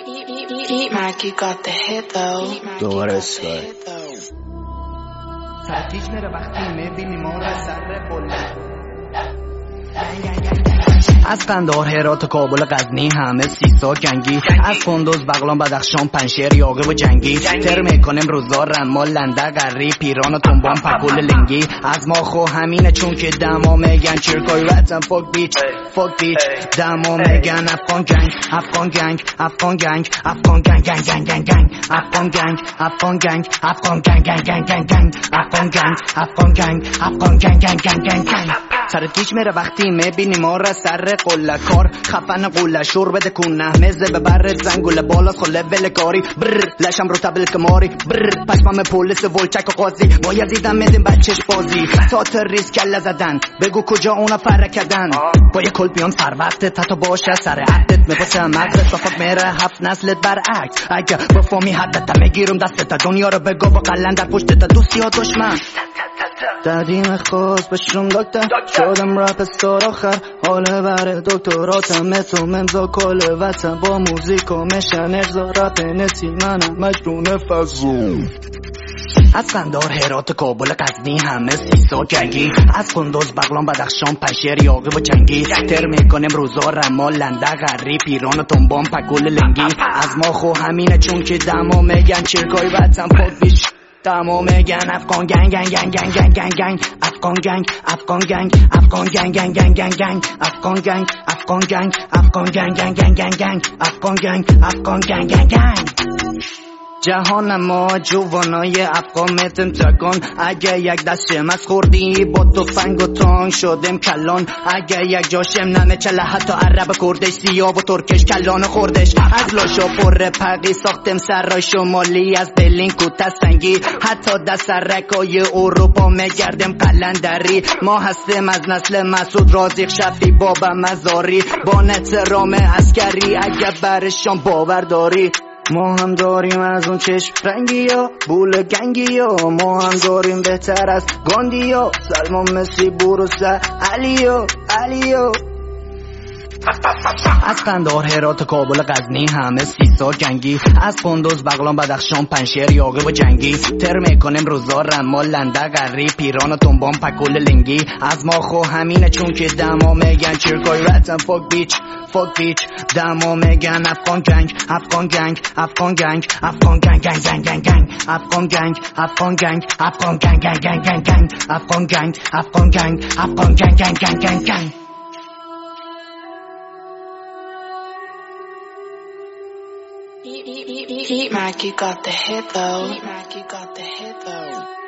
Eat Mac, you got the hit though. دوباره اسکای سرتیج میره وقتی میبینی ما را سر قله از قندار هرات کابل غزنی همه سیسا گنگی از کندوز بغلان بدخشان پنشیر یاغی و جنگی تر میکنیم روزا رمال لنده غری پیران و تنبان پکول لنگی از ما خو همینه چون که دما میگن چیرکای وطن فوک بیچ دما میگن افغان گنگ افغان گنگ افغان گنگ افغان گنگ گنگ گنگ گنگ گنگ افغان گنگ افغان گنگ افغان گنگ گنگ گنگ گنگ گنگ افغان گنگ افغان گنگ افغان گنگ گنگ گنگ گنگ گنگ سرت گیج میره وقتی میبینی ما را سر قله کار خفن قله شور بده کونه مزه به برت زنگوله بالاست خله ول کاری بر لشم رو تبل کماری بر پشمام پولیس ولچک و قاضی باید دیدم میدیم بچش بازی سات ریس کله زدن بگو کجا اونا فرکدن با یه کل بیام سر وقت تا باشه سر عدت میپسه مغزت صفت میره هفت نسلت برعکس اگه بفهمی حدت میگیرم دستت دنیا رو بگو با قلن در پشتت دوست یا دشمن دادیم خواست بشم دکتر شدم رپ استار آخر حال بر دکتراتم مثل ممزا کل وطن با موزیک و مشن ارزا رپ نسی منم مجنون فضول از قندار هرات کابل غزنی همه سیسا گنگی از کندوز بغلان بدخشان پنشیر یاغی و جنگی تر میکنیم روزا رمال لنده غری پیران و تنبان پکول لنگی از ما خو همینه چون که دما میگن چیرکای وطن پاک بیش دما میگن افغان گنگ گنگ گنگ گنگ گنگ گنگ افغان گنگ افغان گنگ افغان گنگ گنگ گنگ گنگ گنگ افغان گنگ افغان گنگ افغان گنگ گنگ گنگ گنگ گنگ افغان گنگ افغان گنگ گنگ گنگ جهان ما جوانای افغان میتم تکان اگه یک دست شمس خوردی با تفنگ و تانگ شدیم کلان اگه یک جاشم نمه چله حتی عرب کردش سیاه و ترکش کلان خوردش از لاشا پر پقی ساختم سرای شمالی از بلینک و تستنگی حتی دست سرکای اروپا میگردیم قلندری ما هستیم از نسل مسعود رازق شفی بابا مزاری با نترام عسکری اگه برشان باور داری ما هم داریم از اون چشم رنگی ها بول گنگی ها ما هم داریم بهتر از گاندی ها سلمان مسی بروسه علی ها از قندار هرات کابل غزنی همه سیسا گنگی از کندوز بغلان بدخشان پنشیر یاغی و جنگی تر میکنیم روزا رمال لنده غری پیران و تنبان پکول لنگی از ما خو همینه چون که دما میگن چیرکای وطن فوک بیچ دما میگن افغان گنگ افغان گنگ افغان گنگ افغان گنگ گنگ گنگ گنگ گنگ افغان گنگ افغان گنگ افغان گنگ گنگ گنگ گنگ گنگ افغان گنگ افغان گنگ افغان گنگ گنگ گنگ گنگ گنگ Eat Mac, you got the hit though. Eat Mac, you got the hit though.